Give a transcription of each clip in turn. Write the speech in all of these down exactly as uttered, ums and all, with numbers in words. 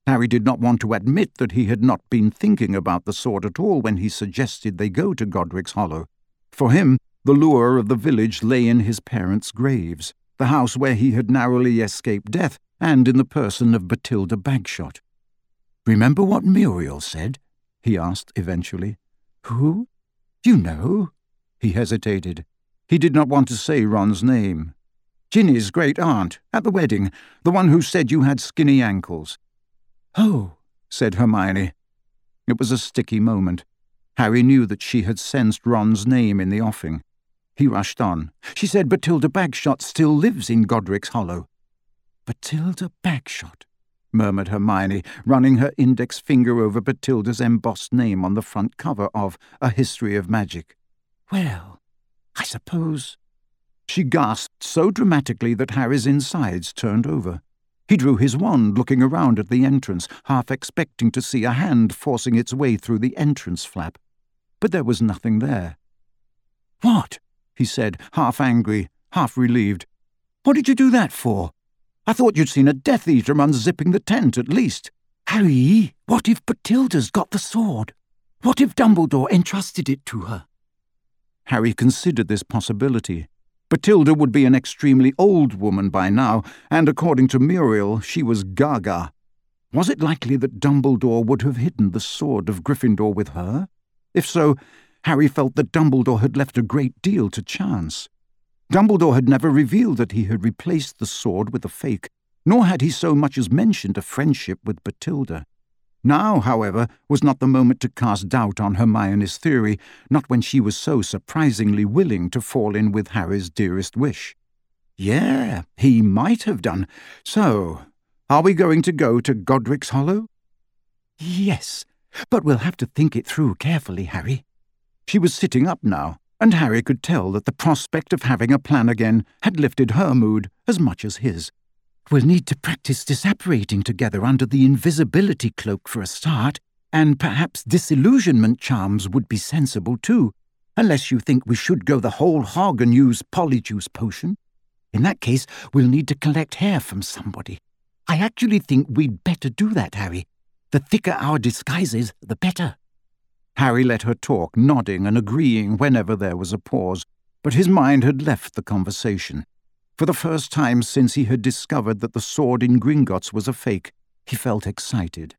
Harry did not want to admit that he had not been thinking about the sword at all when he suggested they go to Godric's Hollow. For him, the lure of the village lay in his parents' graves, the house where he had narrowly escaped death, and in the person of Bathilda Bagshot. "Remember what Muriel said?" he asked eventually. "Who? You know?" He hesitated. He did not want to say Ron's name. "Ginny's great-aunt, at the wedding, the one who said you had skinny ankles." "Oh," said Hermione. It was a sticky moment. Harry knew that she had sensed Ron's name in the offing. He rushed on. "She said Bathilda Bagshot still lives in Godric's Hollow." "Bathilda Bagshot," murmured Hermione, running her index finger over Bathilda's embossed name on the front cover of A History of Magic. "Well, I suppose—" She gasped so dramatically that Harry's insides turned over. He drew his wand, looking around at the entrance, half expecting to see a hand forcing its way through the entrance flap. But there was nothing there. "What?" he said, half angry, half relieved. "What did you do that for? I thought you'd seen a Death Eater unzipping the tent, at least." "Harry, what if Bathilda's got the sword? What if Dumbledore entrusted it to her?" Harry considered this possibility. Bathilda would be an extremely old woman by now, and according to Muriel, she was gaga. Was it likely that Dumbledore would have hidden the sword of Gryffindor with her? If so, Harry felt that Dumbledore had left a great deal to chance. Dumbledore had never revealed that he had replaced the sword with a fake, nor had he so much as mentioned a friendship with Bathilda. Now, however, was not the moment to cast doubt on Hermione's theory, not when she was so surprisingly willing to fall in with Harry's dearest wish. Yeah, he might have done. So, are we going to go to Godric's Hollow? Yes, but we'll have to think it through carefully, Harry. She was sitting up now, and Harry could tell that the prospect of having a plan again had lifted her mood as much as his. We'll need to practice disapparating together under the invisibility cloak for a start, and perhaps disillusionment charms would be sensible too, unless you think we should go the whole hog and use Polyjuice Potion. In that case, we'll need to collect hair from somebody. I actually think we'd better do that, Harry. The thicker our disguises, the better. Harry let her talk, nodding and agreeing whenever there was a pause, but his mind had left the conversation. For the first time since he had discovered that the sword in Gringotts was a fake, he felt excited.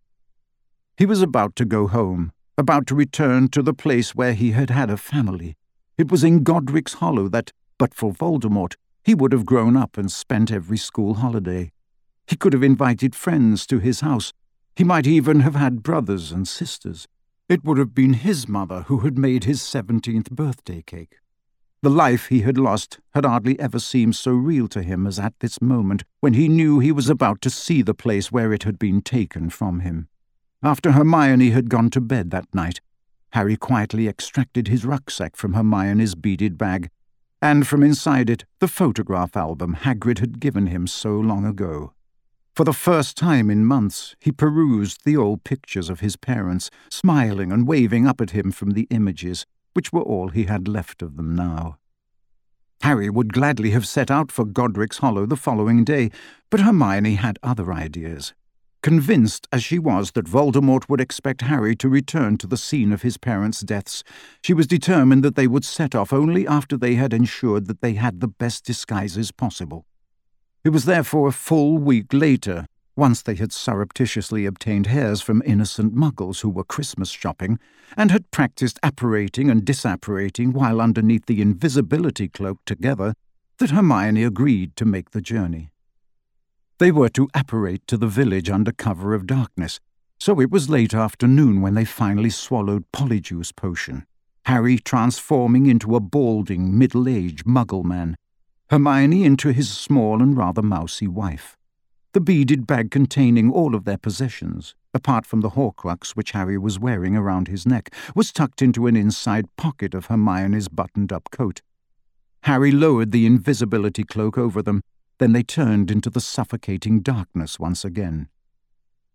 He was about to go home, about to return to the place where he had had a family. It was in Godric's Hollow that, but for Voldemort, he would have grown up and spent every school holiday. He could have invited friends to his house. He might even have had brothers and sisters. It would have been his mother who had made his seventeenth birthday cake. The life he had lost had hardly ever seemed so real to him as at this moment, when he knew he was about to see the place where it had been taken from him. After Hermione had gone to bed that night, Harry quietly extracted his rucksack from Hermione's beaded bag, and from inside it the photograph album Hagrid had given him so long ago. For the first time in months, he perused the old pictures of his parents, smiling and waving up at him from the images, which were all he had left of them now. Harry would gladly have set out for Godric's Hollow the following day, but Hermione had other ideas. Convinced as she was that Voldemort would expect Harry to return to the scene of his parents' deaths, she was determined that they would set off only after they had ensured that they had the best disguises possible. It was therefore a full week later, once they had surreptitiously obtained hairs from innocent muggles who were Christmas shopping, and had practiced apparating and disapparating while underneath the invisibility cloak together, that Hermione agreed to make the journey. They were to apparate to the village under cover of darkness, so it was late afternoon when they finally swallowed Polyjuice Potion, Harry transforming into a balding, middle-aged muggle man, Hermione into his small and rather mousy wife. The beaded bag containing all of their possessions, apart from the Horcrux which Harry was wearing around his neck, was tucked into an inside pocket of Hermione's buttoned-up coat. Harry lowered the invisibility cloak over them, then they turned into the suffocating darkness once again.